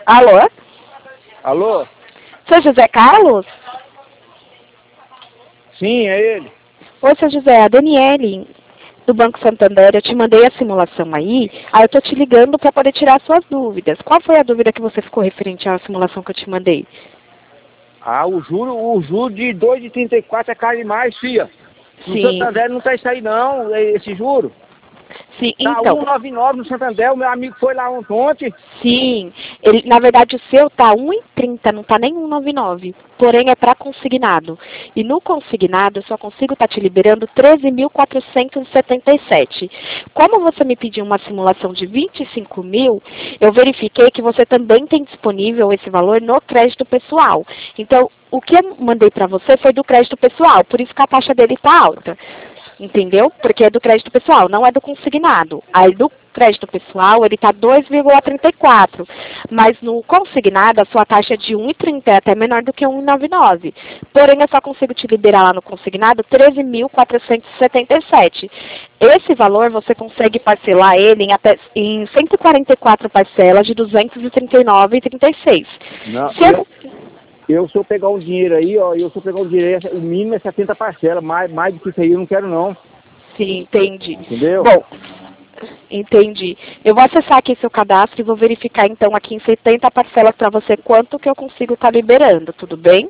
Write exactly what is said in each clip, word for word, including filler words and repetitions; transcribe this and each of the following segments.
Alô? Alô? Seu José Carlos? Sim, é ele. Oi, seu José, a Daniele, do Banco Santander. Eu te mandei a simulação aí, aí eu tô te ligando para poder tirar suas dúvidas. Qual foi a dúvida que você ficou referente à simulação que eu te mandei? Ah, o juro, o juro de dois vírgula trinta e quatro é caro demais, filha. No Sim. Santander não tá isso aí não, esse juro. Sim, Tá então, um vírgula noventa e nove no Santander, o meu amigo foi lá ontem. sim, ele, na verdade o seu tá um e trinta, não tá nem um e noventa e nove, porém é para consignado. E no consignado eu só consigo estar te liberando treze mil quatrocentos e setenta e sete. Como você me pediu uma simulação de vinte e cinco mil, eu verifiquei que você também tem disponível esse valor no crédito pessoal. Então, o que eu mandei para você foi do crédito pessoal, por isso que a taxa dele tá alta. Entendeu? Porque é do crédito pessoal, não é do consignado. Aí do crédito pessoal ele está dois vírgula trinta e quatro, mas no consignado a sua taxa é de um e trinta, é até menor do que um e noventa e nove. Porém, eu só consigo te liberar lá no consignado treze mil quatrocentos e setenta e sete. Esse valor você consegue parcelar ele em, até, em cento e quarenta e quatro parcelas de duzentos e trinta e nove vírgula trinta e seis. Não, Se eu, eu se eu pegar um dinheiro aí, ó, eu se eu pegar um dinheiro, o mínimo é setenta parcelas, mais, mais do que isso aí eu não quero não. Sim, entendi. Entendeu? Bom, entendi. Eu vou acessar aqui seu cadastro e vou verificar então aqui em setenta parcelas para você quanto que eu consigo estar liberando, tudo bem?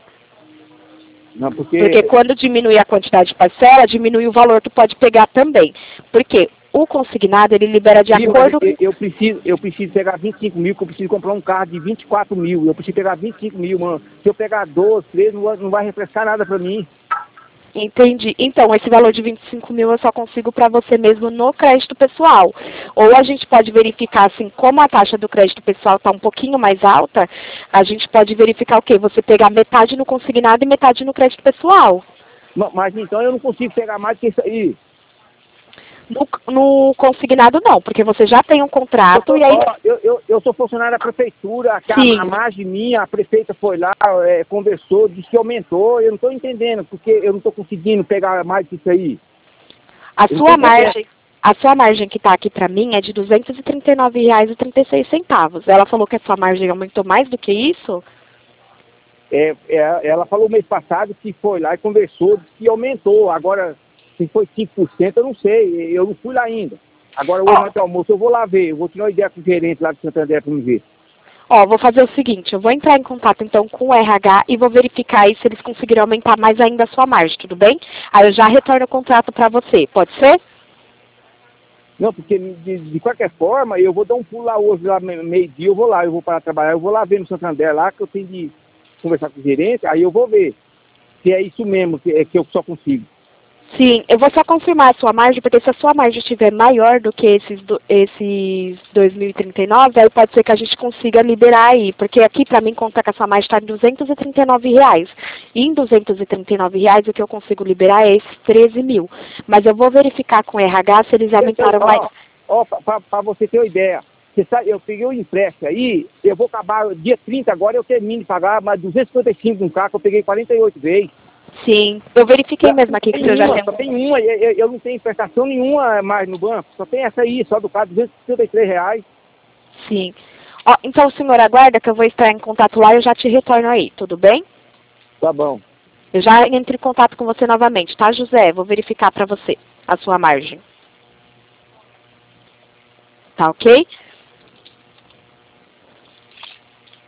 Não, porque, Porque quando diminui a quantidade de parcela, diminui o valor que pode pegar também. Porque o consignado ele libera de Sim, acordo eu, com... eu preciso, eu preciso pegar vinte e cinco mil, que eu preciso comprar um carro de vinte e quatro mil. Eu preciso pegar vinte e cinco mil, mano. Se eu pegar doze, treze, não vai, não vai refrescar nada pra mim. Entendi. Então, esse valor de vinte e cinco mil eu só consigo para você mesmo no crédito pessoal. Ou a gente pode verificar, assim, como a taxa do crédito pessoal está um pouquinho mais alta, a gente pode verificar o quê? Você pegar metade no consignado e metade no crédito pessoal. Mas, mas então eu não consigo pegar mais que isso aí. No, no consignado não, porque você já tem um Eu, contrato tô, e aí... ó, eu, eu, eu sou funcionário da prefeitura, que a, Sim. a margem minha, a prefeita foi lá, é, conversou, disse que aumentou. Eu não estou entendendo, porque eu não estou conseguindo pegar mais que isso aí. A Eu não tô sua entendendo. margem, a sua margem que está aqui para mim é de duzentos e trinta e nove reais e trinta e seis centavos. Ela falou que a sua margem aumentou mais do que isso? É, é, ela falou mês passado que foi lá e conversou, disse que aumentou. Agora, se foi cinco por cento, eu não sei, eu não fui lá ainda. Agora, hoje Ó, no almoço, eu vou lá ver, eu vou tirar uma ideia com o gerente lá de Santander para me ver. ó, vou fazer o seguinte, eu vou entrar em contato então com o R H e vou verificar aí se eles conseguiram aumentar mais ainda a sua margem, tudo bem? Aí eu já retorno o contrato para você, pode ser? Não, porque de, de qualquer forma, eu vou dar um pulo lá hoje, lá me- meio-dia, eu vou lá, eu vou para trabalhar, eu vou lá ver no Santander lá, que eu tenho de conversar com o gerente, aí eu vou ver se é isso mesmo que, é, que eu só consigo. Sim, eu vou só confirmar a sua margem, porque se a sua margem estiver maior do que esses, do, esses dois mil e trinta e nove, aí pode ser que a gente consiga liberar aí, porque aqui para mim conta que a sua margem está em duzentos e trinta e nove reais. E em duzentos e trinta e nove reais o que eu consigo liberar é esses treze mil. Mas eu vou verificar com o R H se eles aumentaram mais. Ó, ó, para você ter uma ideia, você sabe, eu peguei o empréstimo aí, eu vou acabar dia trinta agora, eu termino de pagar mais duzentos e cinquenta e cinco no carro, que eu peguei quarenta e oito vezes. Sim, eu verifiquei mesmo aqui que Tem o senhor já uma, tem só um... tem uma, eu, eu- eu não tenho prestação nenhuma mais no banco, só tem essa aí, só do carro, duzentos e cinquenta e três reais. Sim. Ó, então o senhor aguarda que eu vou estar em contato lá e eu já te retorno aí, tudo bem? Tá bom. Eu já entro em contato com você novamente, tá, José? Vou verificar para você a sua margem. Tá ok?